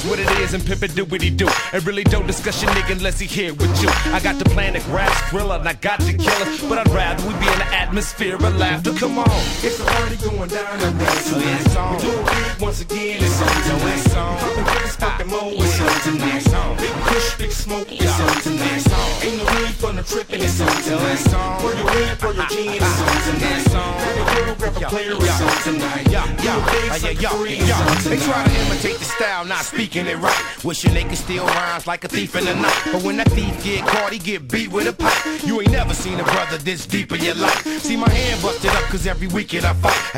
what it is and pimp it do what he do. And really don't discuss your nigga unless he here with you. I got the plan to grab Skrilla and I got to kill it, but I'd rather we be in the atmosphere of laughter. Come on. It's a party going down and that's so yeah, it's on. We do it once again, it's on tonight. It's on. Poppin' gas, fucking mo, it's on tonight. Big push, big smoke, it's on tonight. Ain't no need for no tripping, it's on tonight. For your red, for your jeans, it's on tonight. Grab a girl, grab a player, it's on tonight. They try to imitate the style, not speaking it right. Wishing they could steal rhymes like a thief in the night. But when that thief get caught, he get beat with a pipe. You ain't never seen a brother this deep in your life. See my hand busted up cause every weekend I fight.